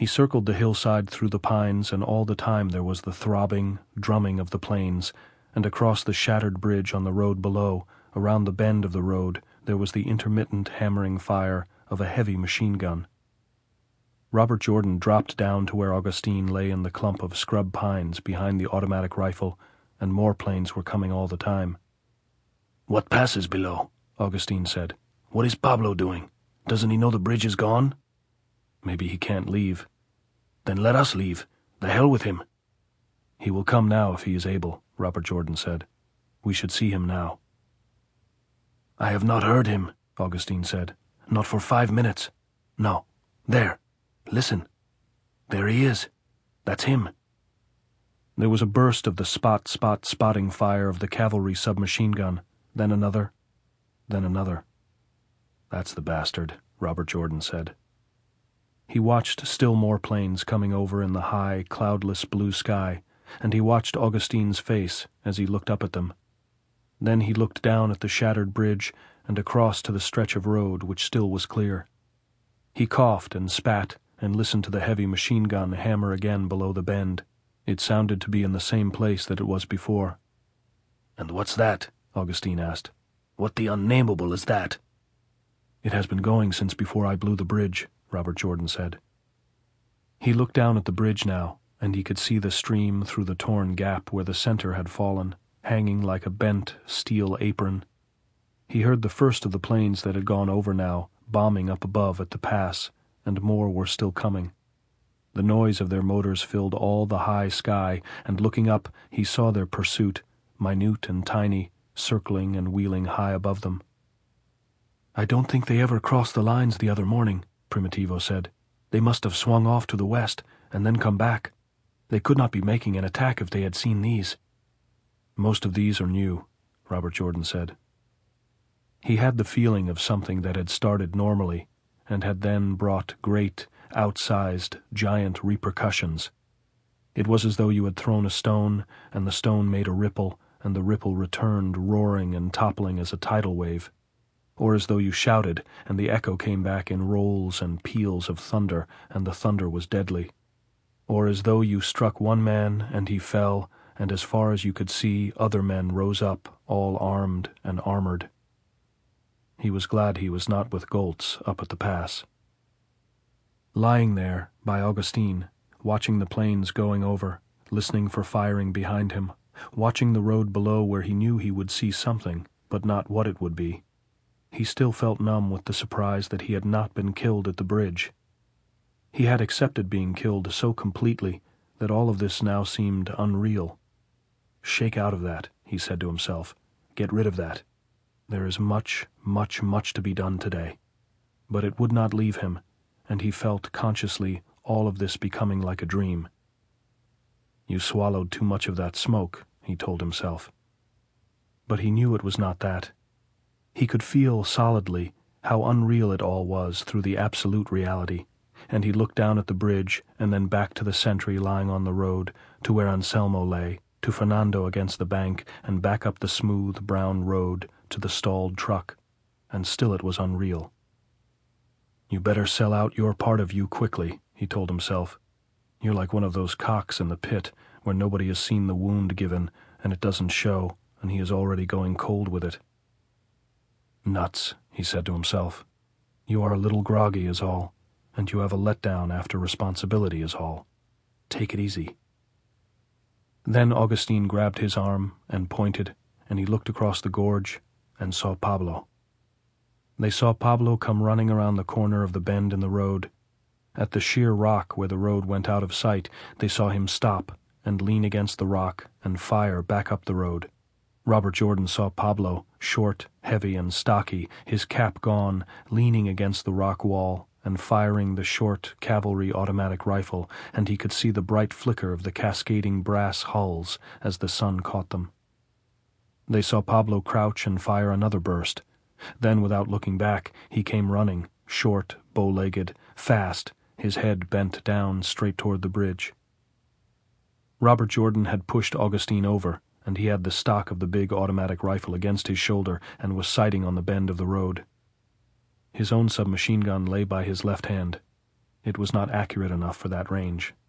He circled the hillside through the pines, and all the time there was the throbbing, drumming of the planes, and across the shattered bridge on the road below, around the bend of the road, there was the intermittent hammering fire of a heavy machine gun. Robert Jordan dropped down to where Augustine lay in the clump of scrub pines behind the automatic rifle, and more planes were coming all the time. "What passes below?" Augustine said. "What is Pablo doing? Doesn't he know the bridge is gone?" "Maybe he can't leave." "Then let us leave. The hell with him." "He will come now if he is able," Robert Jordan said. "We should see him now." "I have not heard him," Augustine said. "Not for 5 minutes. No. There. Listen. There he is. That's him." There was a burst of the spotting fire of the cavalry submachine gun, then another, then another. "That's the bastard," Robert Jordan said. He watched still more planes coming over in the high, cloudless blue sky, and he watched Augustine's face as he looked up at them. Then he looked down at the shattered bridge and across to the stretch of road which still was clear. He coughed and spat and listened to the heavy machine gun hammer again below the bend. It sounded to be in the same place that it was before. "And what's that?" Augustine asked. "What the unnameable is that?" "It has been going since before I blew the bridge," Robert Jordan said. He looked down at the bridge now, and he could see the stream through the torn gap where the center had fallen, hanging like a bent steel apron. He heard the first of the planes that had gone over now, bombing up above at the pass, and more were still coming. The noise of their motors filled all the high sky, and looking up, he saw their pursuit, minute and tiny, circling and wheeling high above them. "I don't think they ever crossed the lines the other morning," Primitivo said. "They must have swung off to the west, and then come back. They could not be making an attack if they had seen these." "Most of these are new," Robert Jordan said. He had the feeling of something that had started normally, and had then brought great, outsized, giant repercussions. It was as though you had thrown a stone, and the stone made a ripple, and the ripple returned roaring and toppling as a tidal wave. Or as though you shouted, and the echo came back in rolls and peals of thunder, and the thunder was deadly. Or as though you struck one man, and he fell, and as far as you could see, other men rose up, all armed and armored. He was glad he was not with Goltz up at the pass. Lying there, by Augustine, watching the planes going over, listening for firing behind him, watching the road below where he knew he would see something, but not what it would be, he still felt numb with the surprise that he had not been killed at the bridge. He had accepted being killed so completely that all of this now seemed unreal. "Shake out of that," he said to himself. "Get rid of that. There is much, much, much to be done today." But it would not leave him, and he felt consciously all of this becoming like a dream. "You swallowed too much of that smoke," he told himself. But he knew it was not that. He could feel solidly how unreal it all was through the absolute reality, and he looked down at the bridge and then back to the sentry lying on the road, to where Anselmo lay, to Fernando against the bank, and back up the smooth brown road to the stalled truck, and still it was unreal. "You better sell out your part of you quickly," he told himself. "You're like one of those cocks in the pit where nobody has seen the wound given, and it doesn't show, and he is already going cold with it." "Nuts," he said to himself. "You are a little groggy is all, and you have a letdown after responsibility is all. Take it easy." Then Augustine grabbed his arm and pointed, and he looked across the gorge and saw Pablo. They saw Pablo come running around the corner of the bend in the road. At the sheer rock where the road went out of sight, they saw him stop and lean against the rock and fire back up the road. Robert Jordan saw Pablo, short, heavy, and stocky, his cap gone, leaning against the rock wall and firing the short cavalry automatic rifle, and he could see the bright flicker of the cascading brass hulls as the sun caught them. They saw Pablo crouch and fire another burst. Then, without looking back, he came running, short, bow-legged, fast, his head bent down straight toward the bridge. Robert Jordan had pushed Augustine over, and he had the stock of the big automatic rifle against his shoulder and was sighting on the bend of the road. His own submachine gun lay by his left hand. It was not accurate enough for that range.